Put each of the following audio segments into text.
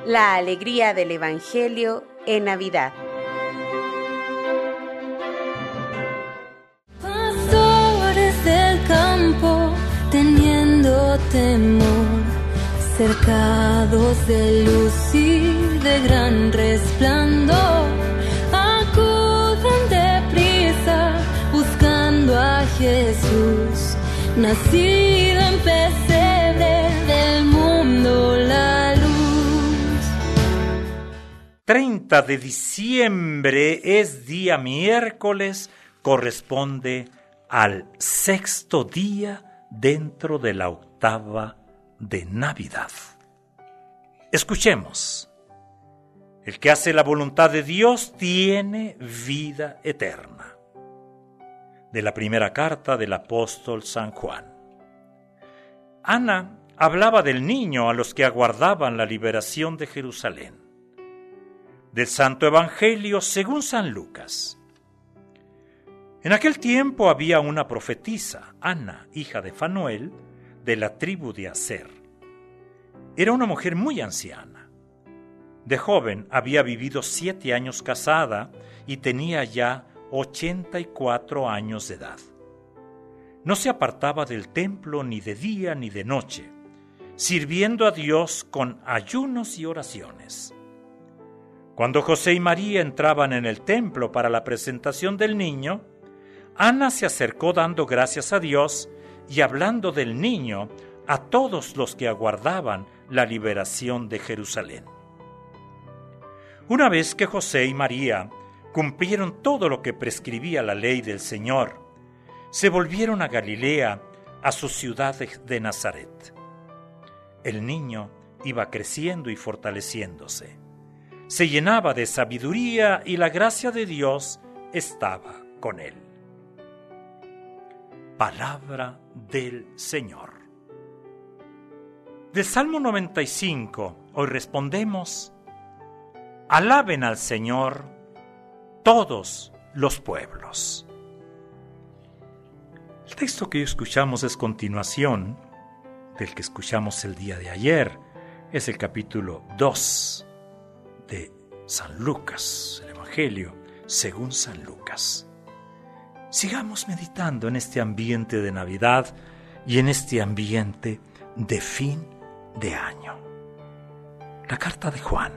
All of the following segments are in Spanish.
La alegría del Evangelio en Navidad. Pastores del campo, teniendo temor, cercados de luz y de gran resplandor, acuden deprisa buscando a Jesús, nacido en pesebre, del mundo la luz. 30 de diciembre es día miércoles, corresponde al sexto día dentro de la octava de Navidad. Escuchemos. El que hace la voluntad de Dios tiene vida eterna. De la primera carta del apóstol San Juan. Ana hablaba del niño a los que aguardaban la liberación de Jerusalén. Del Santo Evangelio según San Lucas. En aquel tiempo había una profetisa, Ana, hija de Fanuel, de la tribu de Aser. Era una mujer muy anciana. De joven había vivido 7 años casada y tenía ya 84 años de edad. No se apartaba del templo ni de día ni de noche, sirviendo a Dios con ayunos y oraciones. Cuando José y María entraban en el templo para la presentación del niño, Ana se acercó dando gracias a Dios y hablando del niño a todos los que aguardaban la liberación de Jerusalén. Una vez que José y María cumplieron todo lo que prescribía la ley del Señor, se volvieron a Galilea, a su ciudad de Nazaret. El niño iba creciendo y fortaleciéndose. Se llenaba de sabiduría y la gracia de Dios estaba con él. Palabra del Señor. Del Salmo 95, hoy respondemos: alaben al Señor todos los pueblos. El texto que hoy escuchamos es continuación del que escuchamos el día de ayer. Es el capítulo 2 de San Lucas, el Evangelio según San Lucas. Sigamos meditando en este ambiente de Navidad y en este ambiente de fin de año. La carta de Juan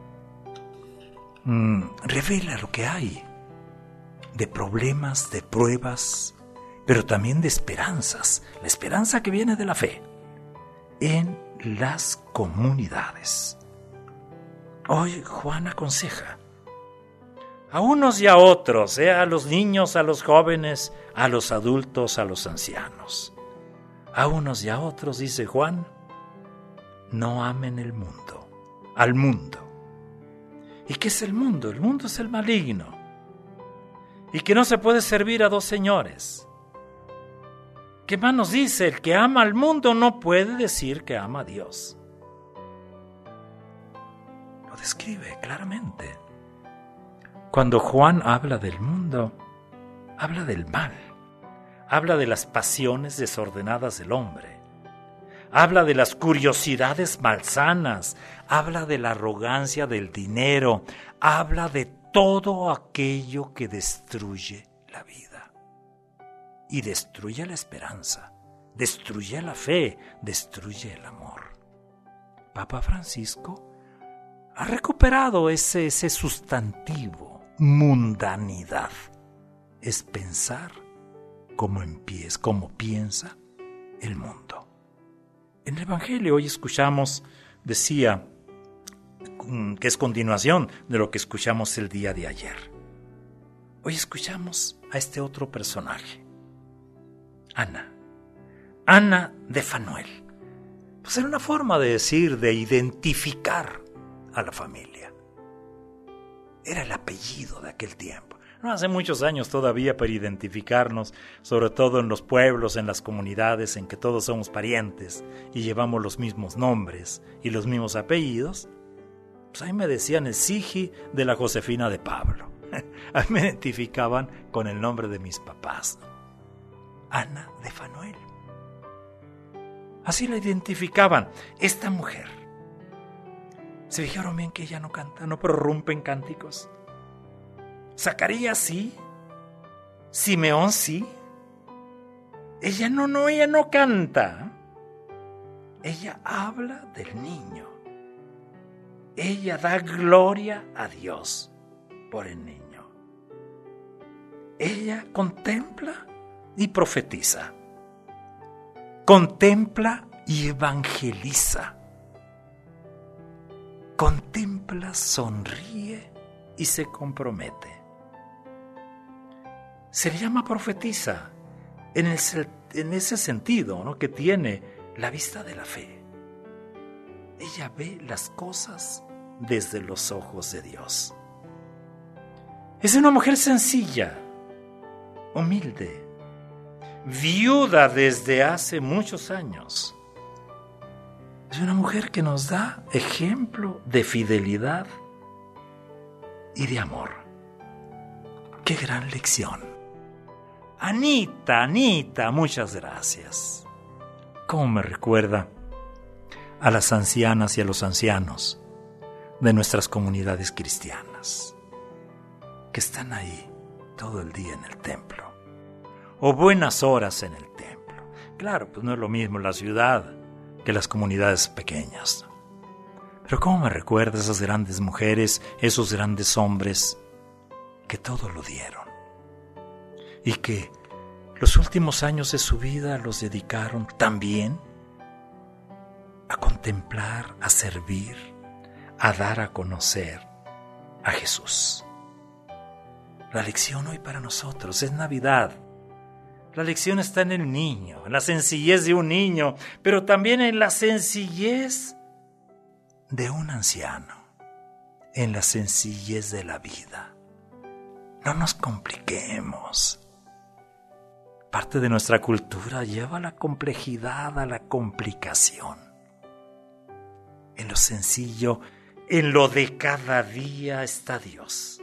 revela lo que hay de problemas, de pruebas, pero también de esperanzas, la esperanza que viene de la fe en las comunidades. Hoy Juan aconseja a unos y a otros, a los niños, a los jóvenes, a los adultos, a los ancianos. A unos y a otros, dice Juan, no amen el mundo, al mundo. ¿Y qué es el mundo? El mundo es el maligno. Y que no se puede servir a dos señores. ¿Qué más nos dice? El que ama al mundo no puede decir que ama a Dios. Lo describe claramente. Cuando Juan habla del mundo, habla del mal, habla de las pasiones desordenadas del hombre, habla de las curiosidades malsanas, habla de la arrogancia del dinero, habla de todo aquello que destruye la vida y destruye la esperanza, destruye la fe, destruye el amor. Papa Francisco ha recuperado ese sustantivo. Mundanidad es pensar como piensa el mundo. En el Evangelio hoy escuchamos, decía, que es continuación de lo que escuchamos el día de ayer. Hoy escuchamos a este otro personaje, Ana de Fanuel. Pues era una forma de decir, de identificar a la familia. Era el apellido de aquel tiempo. No hace muchos años todavía para identificarnos, sobre todo en los pueblos, en las comunidades en que todos somos parientes y llevamos los mismos nombres y los mismos apellidos. Pues ahí me decían el Sigi de la Josefina de Pablo. Ahí me identificaban con el nombre de mis papás, ¿no? Ana de Fanuel. Así la identificaban. Esta mujer ¿Se fijaron bien que ella no canta, no prorrumpe en cánticos? Zacarías sí, Simeón sí. Ella no canta. Ella habla del niño. Ella da gloria a Dios por el niño. Ella contempla y profetiza. Contempla y evangeliza. Contempla, sonríe y se compromete. Se le llama profetiza en ese sentido, ¿no?, que tiene la vista de la fe. Ella ve las cosas desde los ojos de Dios. Es una mujer sencilla, humilde, viuda desde hace muchos años. Es una mujer que nos da ejemplo de fidelidad y de amor. ¡Qué gran lección! Anita, muchas gracias. ¿Cómo me recuerda a las ancianas y a los ancianos de nuestras comunidades cristianas que están ahí todo el día en el templo o buenas horas en el templo? Claro, pues no es lo mismo la ciudad que las comunidades pequeñas. Pero cómo me recuerda a esas grandes mujeres, esos grandes hombres que todo lo dieron y que los últimos años de su vida los dedicaron también a contemplar, a servir, a dar a conocer a Jesús. La lección hoy para nosotros es Navidad. La lección está en el niño, en la sencillez de un niño, pero también en la sencillez de un anciano, en la sencillez de la vida. No nos compliquemos. Parte de nuestra cultura lleva la complejidad a la complicación. En lo sencillo, en lo de cada día está Dios.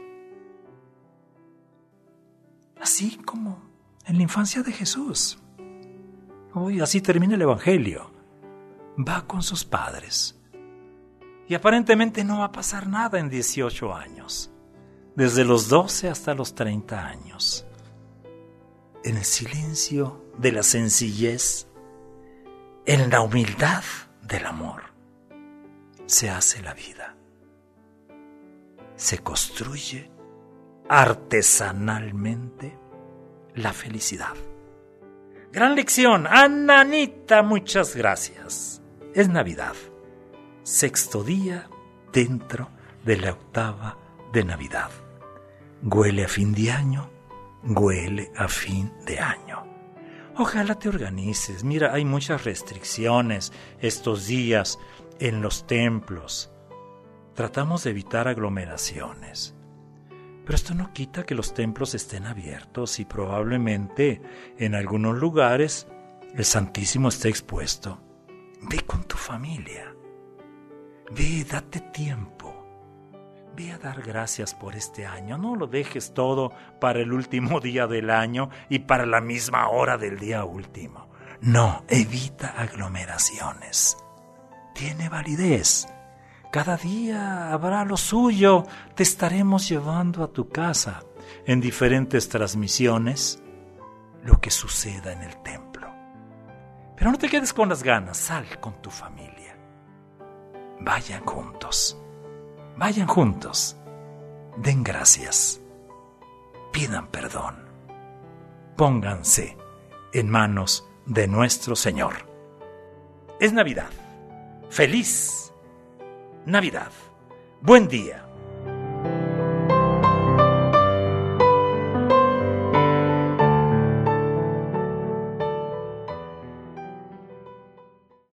Así como en la infancia de Jesús. Hoy así termina el Evangelio. Va con sus padres. Y aparentemente no va a pasar nada en 18 años. Desde los 12 hasta los 30 años. En el silencio de la sencillez, en la humildad del amor, se hace la vida. Se construye artesanalmente la felicidad. Gran lección. Anita, muchas gracias. Es Navidad. 6º día dentro de la octava de Navidad. Huele a fin de año. Huele a fin de año. Ojalá te organices. Mira, hay muchas restricciones estos días en los templos. Tratamos de evitar aglomeraciones. Pero esto no quita que los templos estén abiertos y probablemente en algunos lugares el Santísimo esté expuesto. Ve con tu familia. Ve, date tiempo. Ve a dar gracias por este año. No lo dejes todo para el último día del año y para la misma hora del día último. No, evita aglomeraciones. Tiene validez. Cada día habrá lo suyo. Te estaremos llevando a tu casa en diferentes transmisiones lo que suceda en el templo. Pero no te quedes con las ganas. Sal con tu familia. Vayan juntos. Vayan juntos, den gracias, pidan perdón, pónganse en manos de nuestro Señor. Es Navidad. ¡Feliz Navidad! Buen día.